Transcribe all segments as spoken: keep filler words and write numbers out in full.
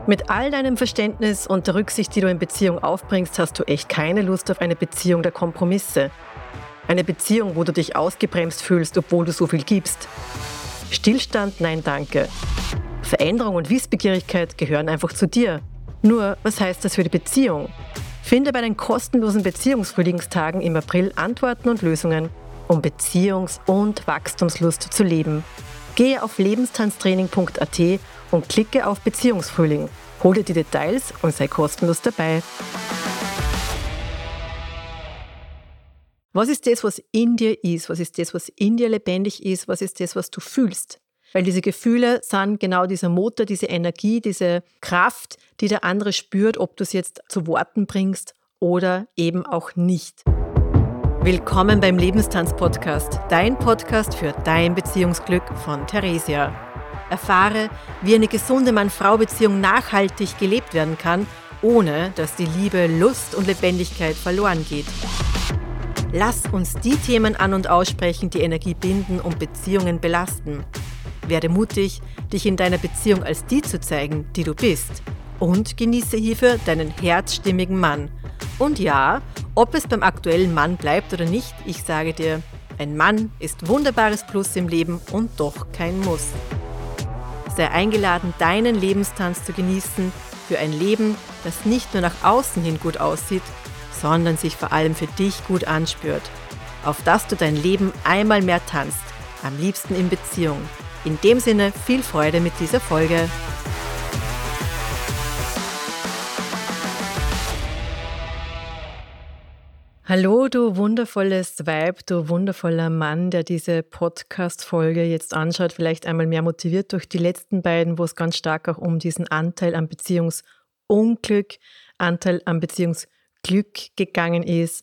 Mit all deinem Verständnis und der Rücksicht, die du in Beziehung aufbringst, hast du echt keine Lust auf eine Beziehung der Kompromisse. Eine Beziehung, wo du dich ausgebremst fühlst, obwohl du so viel gibst. Stillstand, nein danke. Veränderung und Wissbegierigkeit gehören einfach zu dir. Nur, was heißt das für die Beziehung? Finde bei den kostenlosen Beziehungsfrühlingstagen im April Antworten und Lösungen, um Beziehungs- und Wachstumslust zu leben. Gehe auf lebenstanztraining punkt a t und klicke auf Beziehungsfrühling. Hol dir die Details und sei kostenlos dabei. Was ist das, was in dir ist? Was ist das, was in dir lebendig ist? Was ist das, was du fühlst? Weil diese Gefühle sind genau dieser Motor, diese Energie, diese Kraft, die der andere spürt, ob du es jetzt zu Worten bringst oder eben auch nicht. Willkommen beim Lebenstanz-Podcast, dein Podcast für dein Beziehungsglück von Theresia. Erfahre, wie eine gesunde Mann-Frau-Beziehung nachhaltig gelebt werden kann, ohne dass die Liebe, Lust und Lebendigkeit verloren geht. Lass uns die Themen an- und aussprechen, die Energie binden und Beziehungen belasten. Werde mutig, dich in deiner Beziehung als die zu zeigen, die du bist. Und genieße hierfür deinen herzstimmigen Mann. Und ja, ob es beim aktuellen Mann bleibt oder nicht, ich sage dir, ein Mann ist wunderbares Plus im Leben und doch kein Muss. Sei eingeladen, deinen Lebenstanz zu genießen für ein Leben, das nicht nur nach außen hin gut aussieht, sondern sich vor allem für dich gut anspürt. Auf dass du dein Leben einmal mehr tanzt, am liebsten in Beziehung. In dem Sinne, viel Freude mit dieser Folge. Hallo, du wundervolles Weib, du wundervoller Mann, der diese Podcast-Folge jetzt anschaut, vielleicht einmal mehr motiviert durch die letzten beiden, wo es ganz stark auch um diesen Anteil am Beziehungsunglück, Anteil am Beziehungsglück gegangen ist.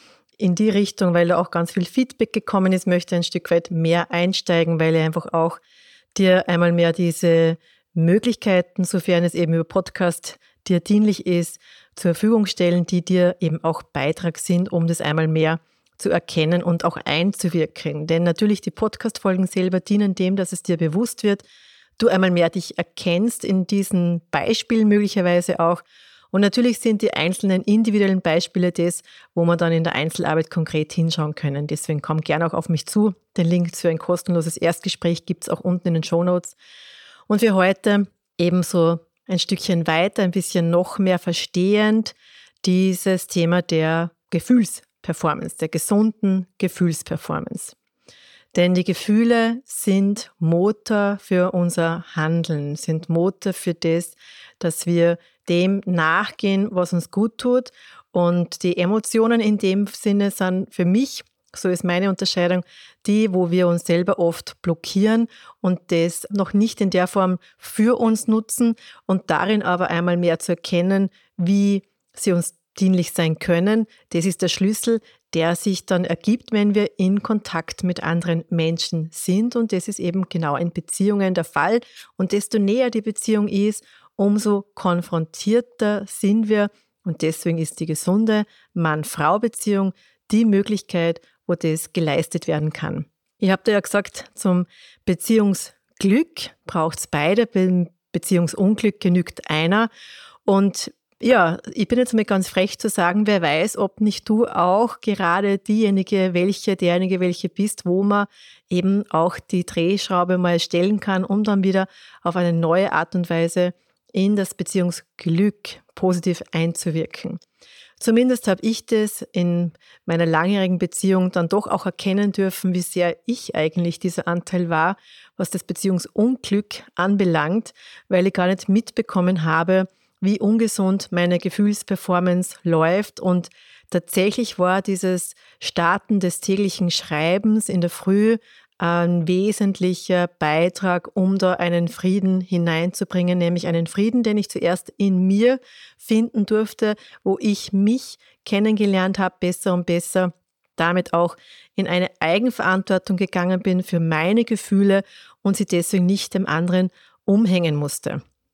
In die Richtung, weil da auch ganz viel Feedback gekommen ist, möchte ich ein Stück weit mehr einsteigen, weil ich einfach auch dir einmal mehr diese Möglichkeiten, sofern es eben über Podcast dir dienlich ist, zur Verfügung stellen, die dir eben auch Beitrag sind, um das einmal mehr zu erkennen und auch einzuwirken. Denn natürlich die Podcast-Folgen selber dienen dem, dass es dir bewusst wird, du einmal mehr dich erkennst in diesen Beispielen möglicherweise auch. Und natürlich sind die einzelnen individuellen Beispiele das, wo wir dann in der Einzelarbeit konkret hinschauen können. Deswegen komm gerne auch auf mich zu. Den Link für ein kostenloses Erstgespräch gibt es auch unten in den Shownotes. Und für heute ebenso ein Stückchen weiter, ein bisschen noch mehr verstehend, dieses Thema der Gefühlsperformance, der gesunden Gefühlsperformance. Denn die Gefühle sind Motor für unser Handeln, sind Motor für das, dass wir dem nachgehen, was uns gut tut. Und die Emotionen in dem Sinne sind für mich, so ist meine Unterscheidung, die, wo wir uns selber oft blockieren und das noch nicht in der Form für uns nutzen und darin aber einmal mehr zu erkennen, wie sie uns dienlich sein können. Das ist der Schlüssel, der sich dann ergibt, wenn wir in Kontakt mit anderen Menschen sind. Und das ist eben genau in Beziehungen der Fall. Und desto näher die Beziehung ist, umso konfrontierter sind wir. Und deswegen ist die gesunde Mann-Frau-Beziehung die Möglichkeit, wo das geleistet werden kann. Ich habe dir ja gesagt, zum Beziehungsglück braucht es beide, beim Beziehungsunglück genügt einer. Und ja, ich bin jetzt mal ganz frech zu sagen, wer weiß, ob nicht du auch gerade diejenige, welche, derjenige, welche bist, wo man eben auch die Drehschraube mal stellen kann, um dann wieder auf eine neue Art und Weise in das Beziehungsglück positiv einzuwirken. Zumindest habe ich das in meiner langjährigen Beziehung dann doch auch erkennen dürfen, wie sehr ich eigentlich dieser Anteil war, was das Beziehungsunglück anbelangt, weil ich gar nicht mitbekommen habe, wie ungesund meine Gefühlsperformance läuft. Und tatsächlich war dieses Starten des täglichen Schreibens in der Früh ein wesentlicher Beitrag, um da einen Frieden hineinzubringen, nämlich einen Frieden, den ich zuerst in mir finden durfte, wo ich mich kennengelernt habe, besser und besser, damit auch in eine Eigenverantwortung gegangen bin für meine Gefühle und sie deswegen nicht dem anderen umhängen musste.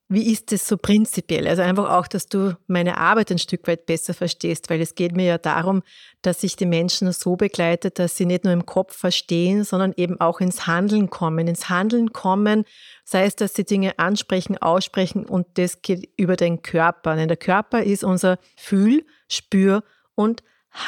Wie ist es so prinzipiell? Also einfach auch, dass du meine Arbeit ein Stück weit besser verstehst, weil es geht mir ja darum, dass ich die Menschen so begleite, dass sie nicht nur im Kopf verstehen, sondern eben auch ins Handeln kommen. Ins Handeln kommen, sei es, dass sie Dinge ansprechen, aussprechen und das geht über den Körper. Denn der Körper ist unser Fühl-, Spür- und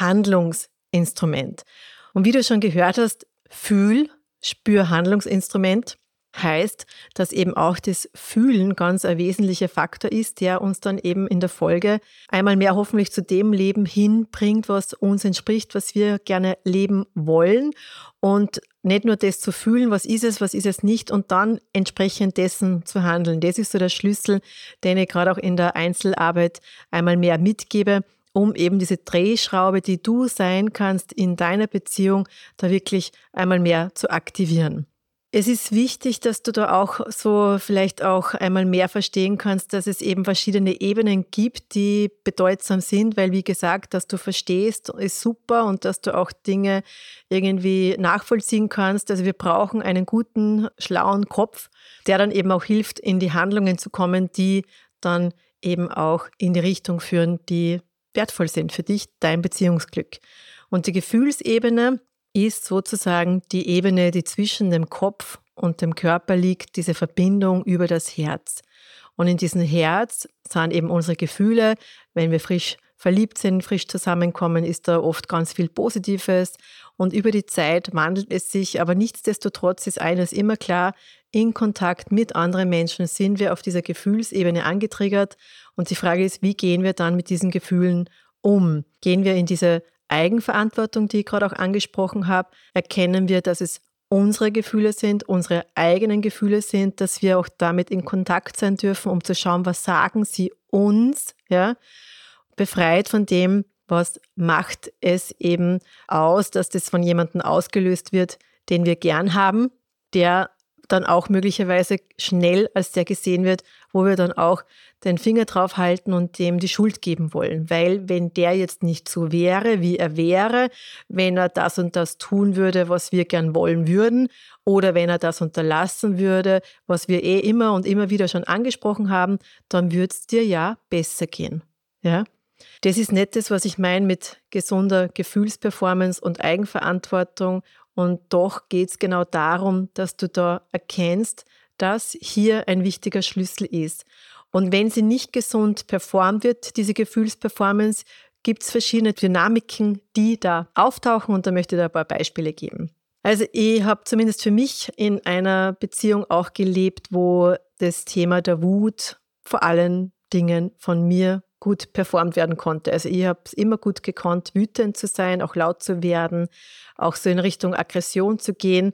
Handlungsinstrument. Und wie du schon gehört hast, Fühl-, Spür-, Handlungsinstrument heißt, dass eben auch das Fühlen ganz ein wesentlicher Faktor ist, der uns dann eben in der Folge einmal mehr hoffentlich zu dem Leben hinbringt, was uns entspricht, was wir gerne leben wollen und nicht nur das zu fühlen, was ist es, was ist es nicht und dann entsprechend dessen zu handeln. Das ist so der Schlüssel, den ich gerade auch in der Einzelarbeit einmal mehr mitgebe, um eben diese Drehschraube, die du sein kannst in deiner Beziehung, da wirklich einmal mehr zu aktivieren. Es ist wichtig, dass du da auch so vielleicht auch einmal mehr verstehen kannst, dass es eben verschiedene Ebenen gibt, die bedeutsam sind, weil wie gesagt, dass du verstehst, ist super und dass du auch Dinge irgendwie nachvollziehen kannst. Also wir brauchen einen guten, schlauen Kopf, der dann eben auch hilft, in die Handlungen zu kommen, die dann eben auch in die Richtung führen, die wertvoll sind für dich, dein Beziehungsglück. Und die Gefühlsebene ist sozusagen die Ebene, die zwischen dem Kopf und dem Körper liegt, diese Verbindung über das Herz. Und in diesem Herz sind eben unsere Gefühle, wenn wir frisch verliebt sind, frisch zusammenkommen, ist da oft ganz viel Positives. Und über die Zeit wandelt es sich, aber nichtsdestotrotz ist eines immer klar, in Kontakt mit anderen Menschen sind wir auf dieser Gefühlsebene angetriggert. Und die Frage ist, wie gehen wir dann mit diesen Gefühlen um? Gehen wir in diese Eigenverantwortung, die ich gerade auch angesprochen habe, erkennen wir, dass es unsere Gefühle sind, unsere eigenen Gefühle sind, dass wir auch damit in Kontakt sein dürfen, um zu schauen, was sagen sie uns, ja, befreit von dem, was macht es eben aus, dass das von jemandem ausgelöst wird, den wir gern haben, der dann auch möglicherweise schnell als der gesehen wird, wo wir dann auch den Finger drauf halten und dem die Schuld geben wollen. Weil wenn der jetzt nicht so wäre, wie er wäre, wenn er das und das tun würde, was wir gern wollen würden, oder wenn er das unterlassen würde, was wir eh immer und immer wieder schon angesprochen haben, dann würde es dir ja besser gehen. Ja? Das ist nicht das, was ich meine mit gesunder Gefühlsperformance und Eigenverantwortung. Und doch geht es genau darum, dass du da erkennst, dass hier ein wichtiger Schlüssel ist. Und wenn sie nicht gesund performt wird, diese Gefühlsperformance, gibt es verschiedene Dynamiken, die da auftauchen und da möchte ich dir ein paar Beispiele geben. Also ich habe zumindest für mich in einer Beziehung auch gelebt, wo das Thema der Wut vor allen Dingen von mir gut performt werden konnte. Also ich habe es immer gut gekonnt, wütend zu sein, auch laut zu werden, auch so in Richtung Aggression zu gehen.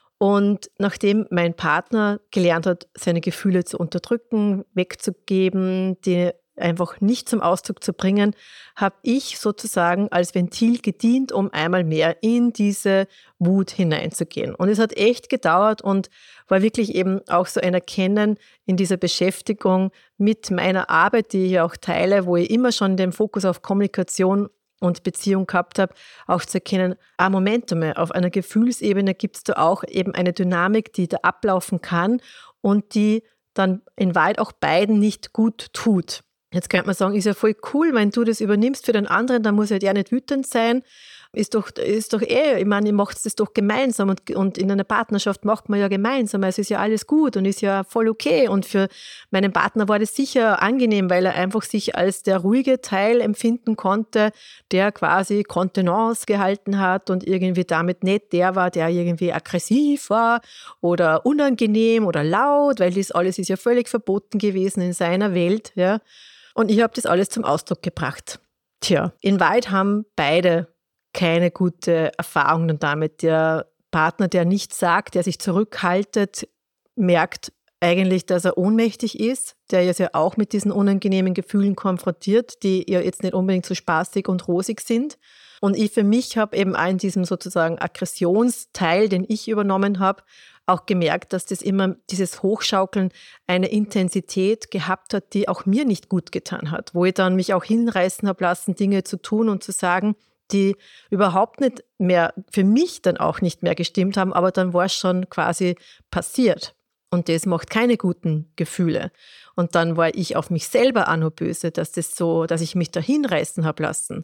Und nachdem mein Partner gelernt hat, seine Gefühle zu unterdrücken, wegzugeben, die einfach nicht zum Ausdruck zu bringen, habe ich sozusagen als Ventil gedient, um einmal mehr in diese Wut hineinzugehen. Und es hat echt gedauert und war wirklich eben auch so ein Erkennen in dieser Beschäftigung mit meiner Arbeit, die ich auch teile, wo ich immer schon den Fokus auf Kommunikation und Beziehung gehabt habe, auch zu erkennen, ah, Moment einmal, auf einer Gefühlsebene gibt es da auch eben eine Dynamik, die da ablaufen kann und die dann in Wahrheit auch beiden nicht gut tut. Jetzt könnte man sagen, ist ja voll cool, wenn du das übernimmst für den anderen, dann muss ja der nicht wütend sein. Ist doch, ist doch eh, ich meine, ihr macht das doch gemeinsam und, und in einer Partnerschaft macht man ja gemeinsam, also ist ja alles gut und ist ja voll okay. Und für meinen Partner war das sicher angenehm, weil er einfach sich als der ruhige Teil empfinden konnte, der quasi Kontenance gehalten hat und irgendwie damit nicht der war, der irgendwie aggressiv war oder unangenehm oder laut, weil das alles ist ja völlig verboten gewesen in seiner Welt, ja. Und ich habe das alles zum Ausdruck gebracht. Tja, in Wahrheit haben beide keine gute Erfahrung damit. Der Partner, der nichts sagt, der sich zurückhaltet, merkt eigentlich, dass er ohnmächtig ist, der ist ja auch mit diesen unangenehmen Gefühlen konfrontiert, die ja jetzt nicht unbedingt so spaßig und rosig sind. Und ich für mich habe eben auch in diesem sozusagen Aggressionsteil, den ich übernommen habe, auch gemerkt, dass das immer dieses Hochschaukeln eine Intensität gehabt hat, die auch mir nicht gut getan hat, wo ich dann mich auch hinreißen habe lassen, Dinge zu tun und zu sagen, die überhaupt nicht mehr, für mich dann auch nicht mehr gestimmt haben, aber dann war es schon quasi passiert. Und das macht keine guten Gefühle. Und dann war ich auf mich selber auch noch böse, dass das so, dass ich mich da hinreißen habe lassen.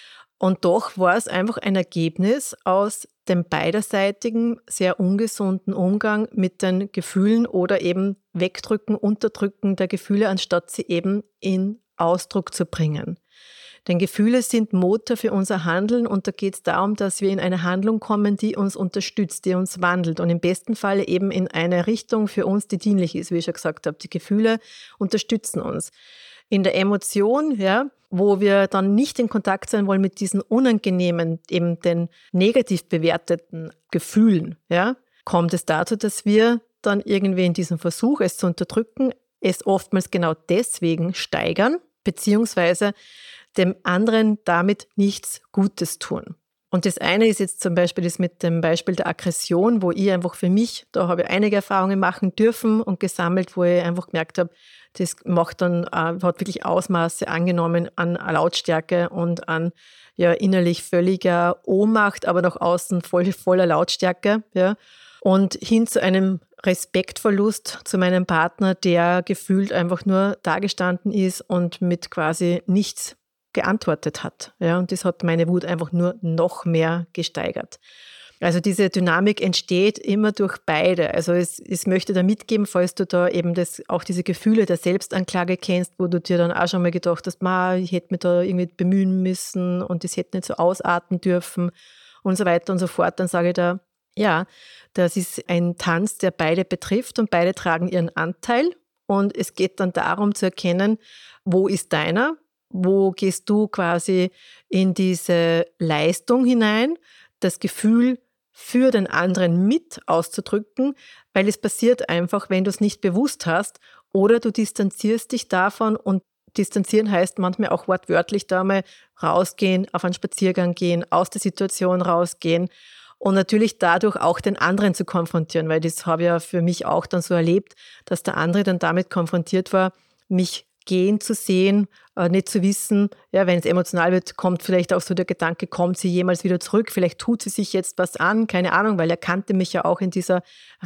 Und doch war es einfach ein Ergebnis aus dem beiderseitigen, sehr ungesunden Umgang mit den Gefühlen oder eben Wegdrücken, Unterdrücken der Gefühle, anstatt sie eben in Ausdruck zu bringen. Denn Gefühle sind Motor für unser Handeln und da geht es darum, dass wir in eine Handlung kommen, die uns unterstützt, die uns wandelt und im besten Falle eben in eine Richtung für uns, die dienlich ist, wie ich schon gesagt habe. Die Gefühle unterstützen uns. In der Emotion, ja, wo wir dann nicht in Kontakt sein wollen mit diesen unangenehmen, eben den negativ bewerteten Gefühlen, ja, kommt es dazu, dass wir dann irgendwie in diesem Versuch, es zu unterdrücken, es oftmals genau deswegen steigern, beziehungsweise dem anderen damit nichts Gutes tun. Und das eine ist jetzt zum Beispiel das mit dem Beispiel der Aggression, wo ich einfach für mich, da habe ich einige Erfahrungen machen dürfen und gesammelt, wo ich einfach gemerkt habe, das macht dann, hat wirklich Ausmaße angenommen an Lautstärke und an ja, innerlich völliger Ohnmacht, aber nach außen voll, voller Lautstärke. Ja. Und hin zu einem Respektverlust zu meinem Partner, der gefühlt einfach nur dagestanden ist und mit quasi nichts geantwortet hat. Ja, und das hat meine Wut einfach nur noch mehr gesteigert. Also diese Dynamik entsteht immer durch beide. Also es, es möchte da mitgeben, falls du da eben das, auch diese Gefühle der Selbstanklage kennst, wo du dir dann auch schon mal gedacht hast, ma, ich hätte mich da irgendwie bemühen müssen und das hätte nicht so ausarten dürfen und so weiter und so fort. Dann sage ich da, ja, das ist ein Tanz, der beide betrifft und beide tragen ihren Anteil. Und es geht dann darum zu erkennen, wo ist deiner? Wo gehst du quasi in diese Leistung hinein, das Gefühl für den anderen mit auszudrücken, weil es passiert einfach, wenn du es nicht bewusst hast oder du distanzierst dich davon und distanzieren heißt manchmal auch wortwörtlich da mal rausgehen, auf einen Spaziergang gehen, aus der Situation rausgehen und natürlich dadurch auch den anderen zu konfrontieren, weil das habe ich ja für mich auch dann so erlebt, dass der andere dann damit konfrontiert war, mich gehen zu sehen, äh, nicht zu wissen, ja, wenn es emotional wird, kommt vielleicht auch so der Gedanke, kommt sie jemals wieder zurück, vielleicht tut sie sich jetzt was an, keine Ahnung, weil er kannte mich ja auch in dieser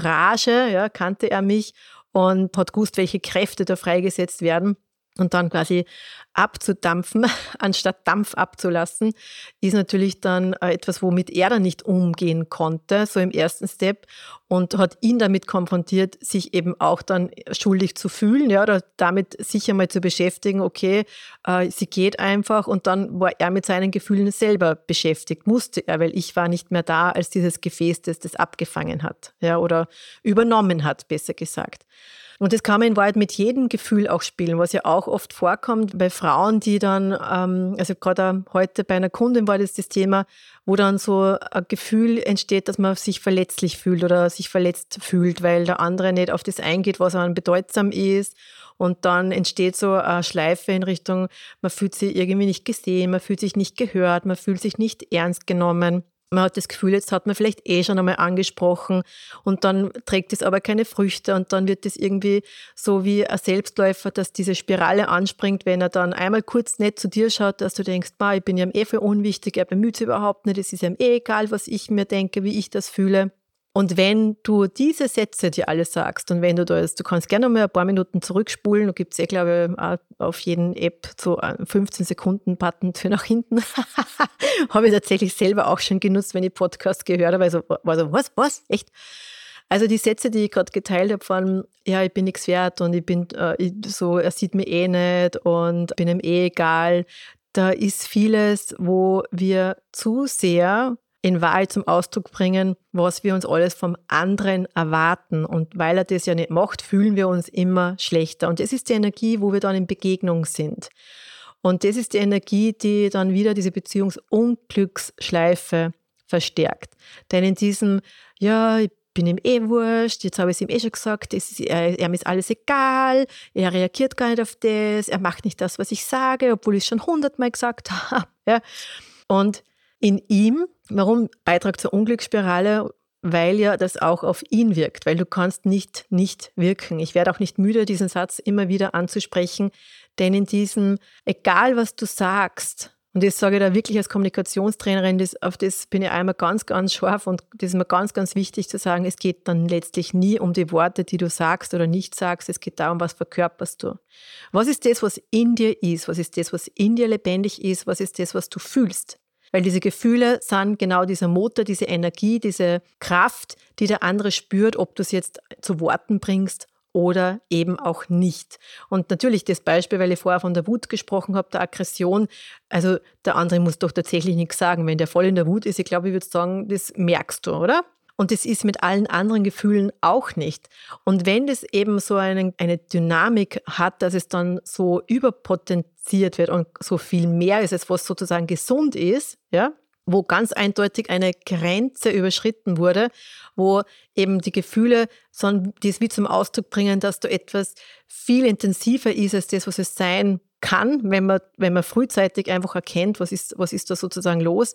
Rage, ja, kannte er mich und hat gewusst, welche Kräfte da freigesetzt werden. Und dann quasi abzudampfen, anstatt Dampf abzulassen, ist natürlich dann etwas, womit er dann nicht umgehen konnte, so im ersten Step, und hat ihn damit konfrontiert, sich eben auch dann schuldig zu fühlen, ja, oder damit sich einmal zu beschäftigen, okay, äh, sie geht einfach, und dann war er mit seinen Gefühlen selber beschäftigt, musste er, weil ich war nicht mehr da als dieses Gefäß, das das abgefangen hat, ja, oder übernommen hat, besser gesagt. Und das kann man in Wahrheit mit jedem Gefühl auch spielen, was ja auch oft vorkommt bei Frauen, die dann, ähm, also gerade heute bei einer Kundin war das das Thema, wo dann so ein Gefühl entsteht, dass man sich verletzlich fühlt oder sich verletzt fühlt, weil der andere nicht auf das eingeht, was einem bedeutsam ist. Und dann entsteht so eine Schleife in Richtung, man fühlt sich irgendwie nicht gesehen, man fühlt sich nicht gehört, man fühlt sich nicht ernst genommen. Man hat das Gefühl, jetzt hat man vielleicht eh schon einmal angesprochen und dann trägt es aber keine Früchte und dann wird das irgendwie so wie ein Selbstläufer, dass diese Spirale anspringt, wenn er dann einmal kurz nett zu dir schaut, dass du denkst, ich bin ihm eh für unwichtig, er bemüht sich überhaupt nicht, es ist ihm eh egal, was ich mir denke, wie ich das fühle. Und wenn du diese Sätze dir alle sagst und wenn du da ist, du kannst gerne mal ein paar Minuten zurückspulen, da gibt es eh, glaube ich, auch auf jeden App so einen fünfzehn Sekunden Button für nach hinten. Habe ich tatsächlich selber auch schon genutzt, wenn ich Podcast gehört habe. Also war so, was, was, echt? Also die Sätze, die ich gerade geteilt habe von, ja, ich bin nichts wert und ich bin äh, ich, so, er sieht mich eh nicht und bin ihm eh egal. Da ist vieles, wo wir zu sehr in Wahrheit zum Ausdruck bringen, was wir uns alles vom anderen erwarten. Und weil er das ja nicht macht, fühlen wir uns immer schlechter. Und das ist die Energie, wo wir dann in Begegnung sind. Und das ist die Energie, die dann wieder diese Beziehungsunglücksschleife verstärkt. Denn in diesem, ja, ich bin ihm eh wurscht, jetzt habe ich es ihm eh schon gesagt, es ist, er, ihm ist alles egal, er reagiert gar nicht auf das, er macht nicht das, was ich sage, obwohl ich es schon hundertmal gesagt habe. Ja. Und in ihm, warum Beitrag zur Unglücksspirale? Weil ja das auch auf ihn wirkt, weil du kannst nicht nicht wirken. Ich werde auch nicht müde, diesen Satz immer wieder anzusprechen, denn in diesem, egal was du sagst, Und das sage ich da wirklich als Kommunikationstrainerin, das, auf das bin ich einmal ganz, ganz scharf und das ist mir ganz, ganz wichtig zu sagen, es geht dann letztlich nie um die Worte, die du sagst oder nicht sagst, es geht darum, was verkörperst du. Was ist das, was in dir ist? Was ist das, was in dir lebendig ist? Was ist das, was du fühlst? Weil diese Gefühle sind genau dieser Motor, diese Energie, diese Kraft, die der andere spürt, ob du es jetzt zu Worten bringst oder eben auch nicht. Und natürlich das Beispiel, weil ich vorher von der Wut gesprochen habe, der Aggression, also der andere muss doch tatsächlich nichts sagen. Wenn der voll in der Wut ist, ich glaube, ich würde sagen, das merkst du, oder? Und das ist mit allen anderen Gefühlen auch nicht. Und wenn das eben so eine, eine Dynamik hat, dass es dann so überpotenziert wird und so viel mehr ist, als was sozusagen gesund ist, ja, wo ganz eindeutig eine Grenze überschritten wurde, wo eben die Gefühle, die es wie zum Ausdruck bringen, dass da etwas viel intensiver ist als das, was es sein kann, wenn man, wenn man frühzeitig einfach erkennt, was ist, was ist da sozusagen los,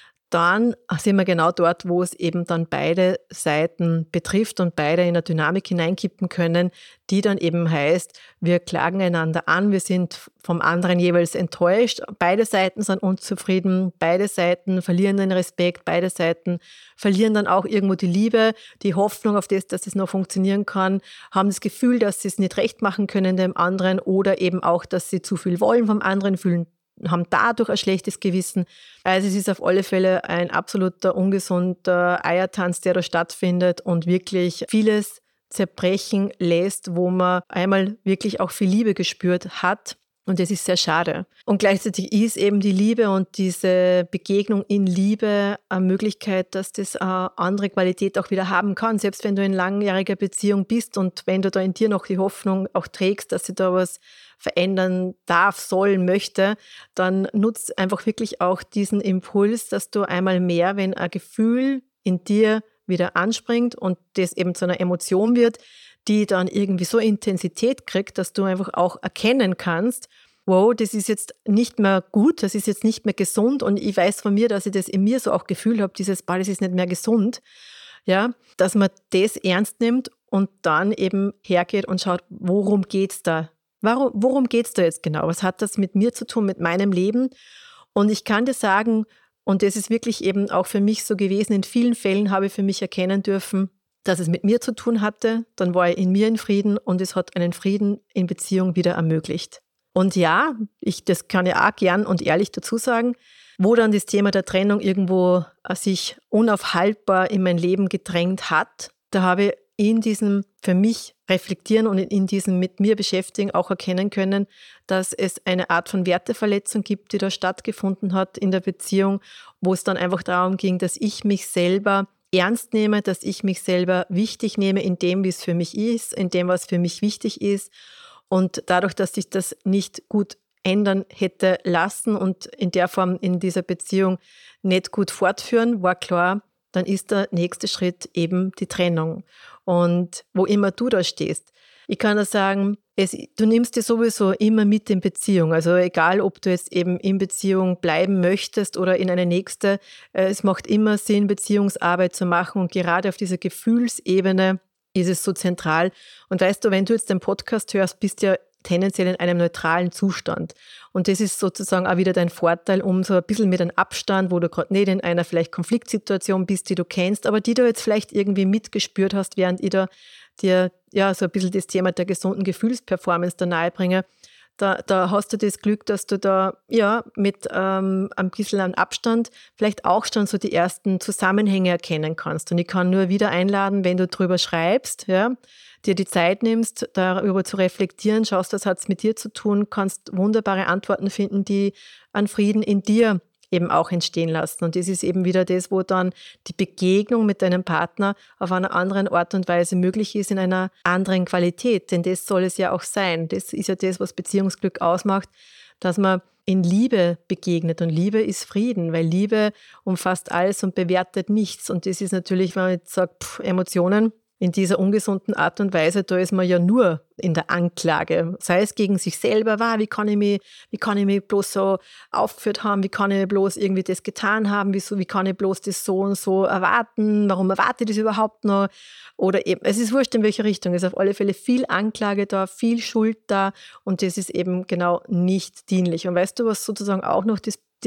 dann sind wir genau dort, wo es eben dann beide Seiten betrifft und beide in eine Dynamik hineinkippen können, die dann eben heißt, wir klagen einander an, wir sind vom anderen jeweils enttäuscht, beide Seiten sind unzufrieden, beide Seiten verlieren den Respekt, beide Seiten verlieren dann auch irgendwo die Liebe, die Hoffnung auf das, dass es noch funktionieren kann, haben das Gefühl, dass sie es nicht recht machen können dem anderen oder eben auch, dass sie zu viel wollen vom anderen, fühlen haben dadurch ein schlechtes Gewissen. Also es ist auf alle Fälle ein absoluter ungesunder Eiertanz, der da stattfindet und wirklich vieles zerbrechen lässt, wo man einmal wirklich auch viel Liebe gespürt hat. Und das ist sehr schade. Und gleichzeitig ist eben die Liebe und diese Begegnung in Liebe eine Möglichkeit, dass das eine andere Qualität auch wieder haben kann. Selbst wenn du in langjähriger Beziehung bist und wenn du da in dir noch die Hoffnung auch trägst, dass sich da was verändern darf, soll, möchte, dann nutzt einfach wirklich auch diesen Impuls, dass du einmal mehr, wenn ein Gefühl in dir wieder anspringt und das eben zu einer Emotion wird, die dann irgendwie so Intensität kriegt, dass du einfach auch erkennen kannst, wow, das ist jetzt nicht mehr gut, das ist jetzt nicht mehr gesund und ich weiß von mir, dass ich das in mir so auch Gefühl habe, dieses, das ist nicht mehr gesund, ja, dass man das ernst nimmt und dann eben hergeht und schaut, worum geht's da? Warum, worum geht's da jetzt genau? Was hat das mit mir zu tun, mit meinem Leben? Und ich kann dir sagen, und das ist wirklich eben auch für mich so gewesen, in vielen Fällen habe ich für mich erkennen dürfen, dass es mit mir zu tun hatte, dann war ich in mir in Frieden und es hat einen Frieden in Beziehung wieder ermöglicht. Und ja, ich, das kann ich auch gern und ehrlich dazu sagen, wo dann das Thema der Trennung irgendwo sich unaufhaltbar in mein Leben gedrängt hat, da habe ich in diesem für mich reflektieren und in diesem mit mir beschäftigen auch erkennen können, dass es eine Art von Werteverletzung gibt, die da stattgefunden hat in der Beziehung, wo es dann einfach darum ging, dass ich mich selber ernst nehme, dass ich mich selber wichtig nehme in dem, wie es für mich ist, in dem, was für mich wichtig ist. Und dadurch, dass ich das nicht gut ändern hätte lassen und in der Form in dieser Beziehung nicht gut fortführen, war klar, dann ist der nächste Schritt eben die Trennung. Und wo immer du da stehst, ich kann dir sagen, es, du nimmst dir sowieso immer mit in Beziehung. Also egal, ob du jetzt eben in Beziehung bleiben möchtest oder in eine nächste, es macht immer Sinn, Beziehungsarbeit zu machen. Und gerade auf dieser Gefühlsebene ist es so zentral. Und weißt du, wenn du jetzt den Podcast hörst, bist du ja tendenziell in einem neutralen Zustand. Und das ist sozusagen auch wieder dein Vorteil, um so ein bisschen mit einem Abstand, wo du gerade nicht in einer vielleicht Konfliktsituation bist, die du kennst, aber die du jetzt vielleicht irgendwie mitgespürt hast, während ich da dir ja so ein bisschen das Thema der gesunden Gefühlsperformance da nahe bringe. Da, da hast du das Glück, dass du da ja mit ähm, ein bisschen an Abstand vielleicht auch schon so die ersten Zusammenhänge erkennen kannst. Und ich kann nur wieder einladen, wenn du drüber schreibst, ja, dir die Zeit nimmst, darüber zu reflektieren, schaust, was hat es mit dir zu tun, kannst wunderbare Antworten finden, die an Frieden in dir eben auch entstehen lassen. Und das ist eben wieder das, wo dann die Begegnung mit deinem Partner auf einer anderen Art und Weise möglich ist, in einer anderen Qualität. Denn das soll es ja auch sein. Das ist ja das, was Beziehungsglück ausmacht, dass man in Liebe begegnet. Und Liebe ist Frieden, weil Liebe umfasst alles und bewertet nichts. Und das ist natürlich, wenn man jetzt sagt, pff, Emotionen, in dieser ungesunden Art und Weise, da ist man ja nur in der Anklage, sei es gegen sich selber, wow, wie kann ich mich, wie kann ich mich bloß so aufgeführt haben, wie kann ich bloß irgendwie das getan haben, wieso, wie kann ich bloß das so und so erwarten, warum erwarte ich das überhaupt noch? Oder eben, es ist wurscht, in welche Richtung, es ist auf alle Fälle viel Anklage da, viel Schuld da und das ist eben genau nicht dienlich. Und weißt du, was sozusagen auch noch das, das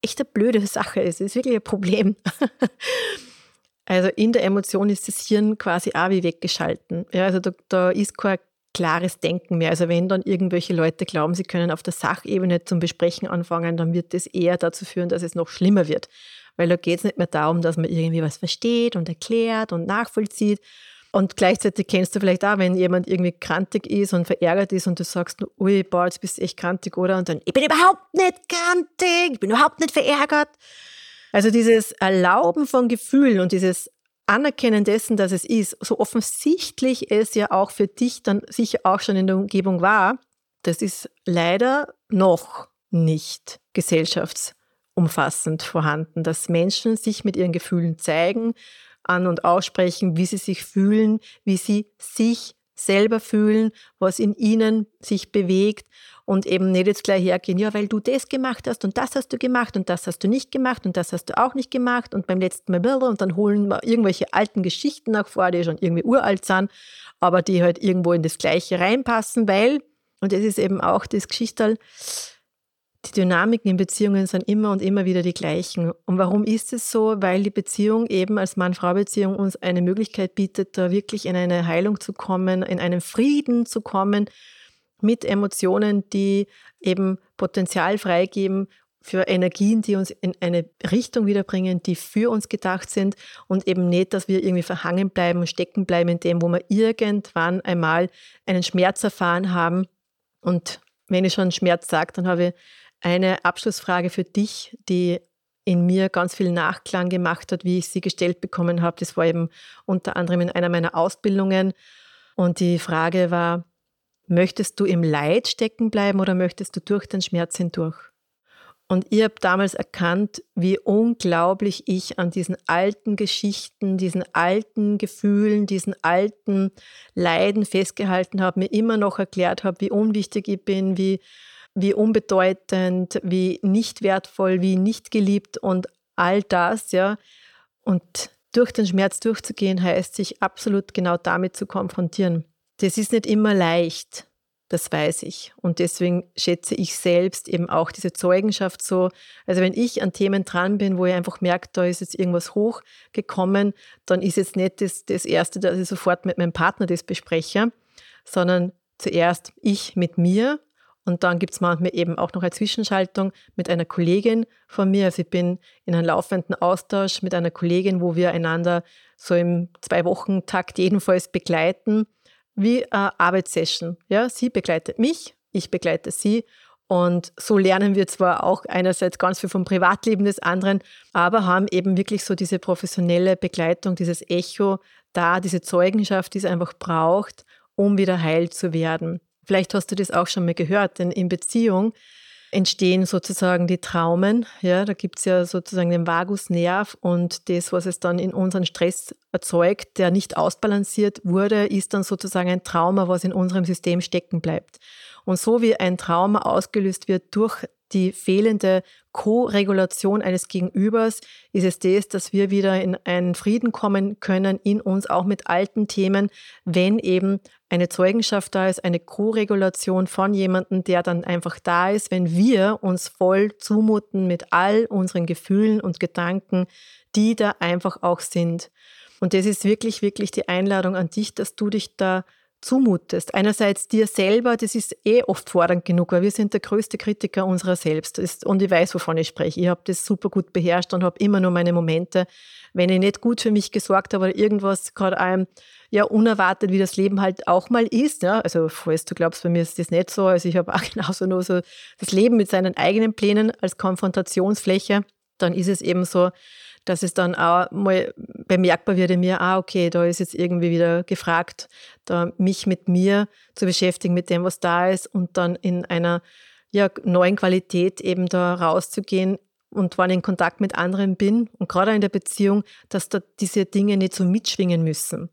echt eine blöde Sache ist. Es ist wirklich ein Problem. Also in der Emotion ist das Hirn quasi auch wie weggeschalten. Ja, also da, da ist kein klares Denken mehr. Also wenn dann irgendwelche Leute glauben, sie können auf der Sachebene zum Besprechen anfangen, dann wird das eher dazu führen, dass es noch schlimmer wird. Weil da geht es nicht mehr darum, dass man irgendwie was versteht und erklärt und nachvollzieht. Und gleichzeitig kennst du vielleicht auch, wenn jemand irgendwie krantig ist und verärgert ist und du sagst, ui, boah, jetzt bist du echt krantig, oder? Und dann, ich bin überhaupt nicht krantig, ich bin überhaupt nicht verärgert. Also dieses Erlauben von Gefühlen und dieses Anerkennen dessen, dass es ist, so offensichtlich es ja auch für dich dann sicher auch schon in der Umgebung war, das ist leider noch nicht gesellschaftsumfassend vorhanden, dass Menschen sich mit ihren Gefühlen zeigen, an- und aussprechen, wie sie sich fühlen, wie sie sich selber fühlen, was in ihnen sich bewegt und eben nicht jetzt gleich hergehen, ja, weil du das gemacht hast und das hast du gemacht und das hast du nicht gemacht und das hast du auch nicht gemacht und beim letzten Mal und dann holen wir irgendwelche alten Geschichten nach vor, die schon irgendwie uralt sind, aber die halt irgendwo in das Gleiche reinpassen, weil, und das ist eben auch das Geschichterl, die Dynamiken in Beziehungen sind immer und immer wieder die gleichen. Und warum ist es so? Weil die Beziehung eben als Mann-Frau-Beziehung uns eine Möglichkeit bietet, da wirklich in eine Heilung zu kommen, in einen Frieden zu kommen mit Emotionen, die eben Potenzial freigeben für Energien, die uns in eine Richtung wiederbringen, die für uns gedacht sind und eben nicht, dass wir irgendwie verhangen bleiben und stecken bleiben in dem, wo wir irgendwann einmal einen Schmerz erfahren haben. Und wenn ich schon Schmerz sage, dann habe ich eine Abschlussfrage für dich, die in mir ganz viel Nachklang gemacht hat, wie ich sie gestellt bekommen habe. Das war eben unter anderem in einer meiner Ausbildungen. Und die Frage war, möchtest du im Leid stecken bleiben oder möchtest du durch den Schmerz hindurch? Und ich habe damals erkannt, wie unglaublich ich an diesen alten Geschichten, diesen alten Gefühlen, diesen alten Leiden festgehalten habe, mir immer noch erklärt habe, wie unwichtig ich bin, wie wie unbedeutend, wie nicht wertvoll, wie nicht geliebt und all das, ja. Und durch den Schmerz durchzugehen, heißt, sich absolut genau damit zu konfrontieren. Das ist nicht immer leicht, das weiß ich. Und deswegen schätze ich selbst eben auch diese Zeugenschaft so. Also wenn ich an Themen dran bin, wo ich einfach merke, da ist jetzt irgendwas hochgekommen, dann ist jetzt nicht das, das Erste, dass ich sofort mit meinem Partner das bespreche, sondern zuerst ich mit mir. Und dann gibt es manchmal eben auch noch eine Zwischenschaltung mit einer Kollegin von mir. Also ich bin in einem laufenden Austausch mit einer Kollegin, wo wir einander so im Zwei-Wochen-Takt jedenfalls begleiten, wie eine Arbeitssession. Ja, sie begleitet mich, ich begleite sie. Und so lernen wir zwar auch einerseits ganz viel vom Privatleben des anderen, aber haben eben wirklich so diese professionelle Begleitung, dieses Echo da, diese Zeugenschaft, die es einfach braucht, um wieder heil zu werden. Vielleicht hast du das auch schon mal gehört, denn in Beziehung entstehen sozusagen die Traumen. Ja, da gibt es ja sozusagen den Vagusnerv und das, was es dann in unseren Stress erzeugt, der nicht ausbalanciert wurde, ist dann sozusagen ein Trauma, was in unserem System stecken bleibt. Und so wie ein Trauma ausgelöst wird durch die fehlende Co-Regulation eines Gegenübers, ist es das, dass wir wieder in einen Frieden kommen können, in uns auch mit alten Themen, wenn eben eine Zeugenschaft da ist, eine Co-Regulation von jemandem, der dann einfach da ist, wenn wir uns voll zumuten mit all unseren Gefühlen und Gedanken, die da einfach auch sind. Und das ist wirklich, wirklich die Einladung an dich, dass du dich da zumutest. Einerseits dir selber, das ist eh oft fordernd genug, weil wir sind der größte Kritiker unserer selbst. Und ich weiß, wovon ich spreche. Ich habe das super gut beherrscht und habe immer nur meine Momente, wenn ich nicht gut für mich gesorgt habe oder irgendwas gerade einem, ja, unerwartet, wie das Leben halt auch mal ist. Ja. Also, falls du glaubst, bei mir ist das nicht so. Also, ich habe auch genauso nur so das Leben mit seinen eigenen Plänen als Konfrontationsfläche. Dann ist es eben so, dass es dann auch mal bemerkbar wird in mir, ah, okay, da ist jetzt irgendwie wieder gefragt, da mich mit mir zu beschäftigen, mit dem, was da ist und dann in einer ja, neuen Qualität eben da rauszugehen und wenn ich in Kontakt mit anderen bin und gerade in der Beziehung, dass da diese Dinge nicht so mitschwingen müssen.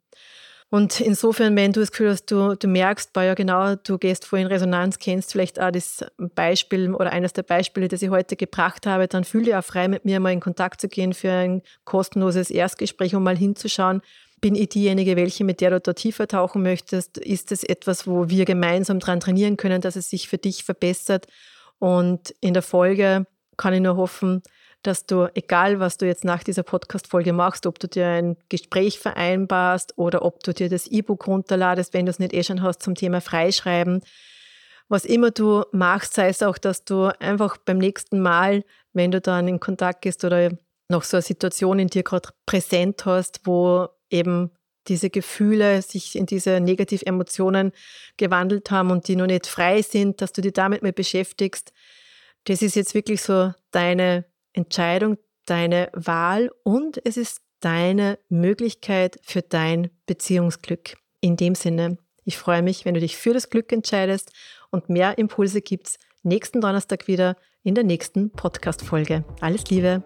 Und insofern, wenn du das Gefühl hast, du, du merkst, boah, ja genau, du gehst voll in Resonanz, kennst vielleicht auch das Beispiel oder eines der Beispiele, das ich heute gebracht habe, dann fühl dich auch frei, mit mir mal in Kontakt zu gehen für ein kostenloses Erstgespräch, um mal hinzuschauen, bin ich diejenige, welche, mit der du da tiefer tauchen möchtest? Ist es etwas, wo wir gemeinsam dran trainieren können, dass es sich für dich verbessert? Und in der Folge kann ich nur hoffen, dass du, egal was du jetzt nach dieser Podcast-Folge machst, ob du dir ein Gespräch vereinbarst oder ob du dir das E-Book runterladest, wenn du es nicht eh schon hast zum Thema Freischreiben, was immer du machst, sei es auch, dass du einfach beim nächsten Mal, wenn du dann in Kontakt gehst oder noch so eine Situation in dir gerade präsent hast, wo eben diese Gefühle sich in diese Negativemotionen gewandelt haben und die noch nicht frei sind, dass du dich damit mal beschäftigst. Das ist jetzt wirklich so deine Entscheidung, deine Wahl und es ist deine Möglichkeit für dein Beziehungsglück. In dem Sinne, ich freue mich, wenn du dich für das Glück entscheidest und mehr Impulse gibt's nächsten Donnerstag wieder in der nächsten Podcast-Folge. Alles Liebe!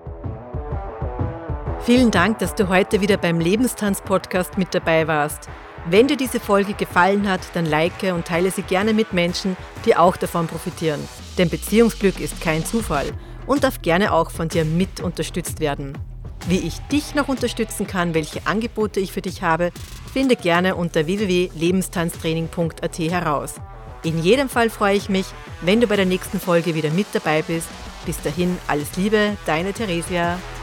Vielen Dank, dass du heute wieder beim Lebenstanz-Podcast mit dabei warst. Wenn dir diese Folge gefallen hat, dann like und teile sie gerne mit Menschen, die auch davon profitieren. Denn Beziehungsglück ist kein Zufall und darf gerne auch von dir mit unterstützt werden. Wie ich dich noch unterstützen kann, welche Angebote ich für dich habe, finde gerne unter w w w punkt lebenstanztraining punkt a t heraus. In jedem Fall freue ich mich, wenn du bei der nächsten Folge wieder mit dabei bist. Bis dahin, alles Liebe, deine Theresia.